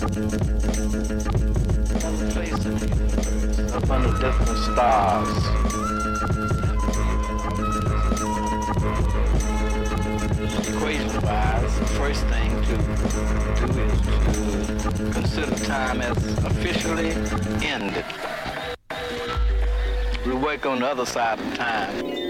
Place in the universe, up under different stars. Equation-wise, the first thing to do is to consider time as officially ended. We work on the other side of time.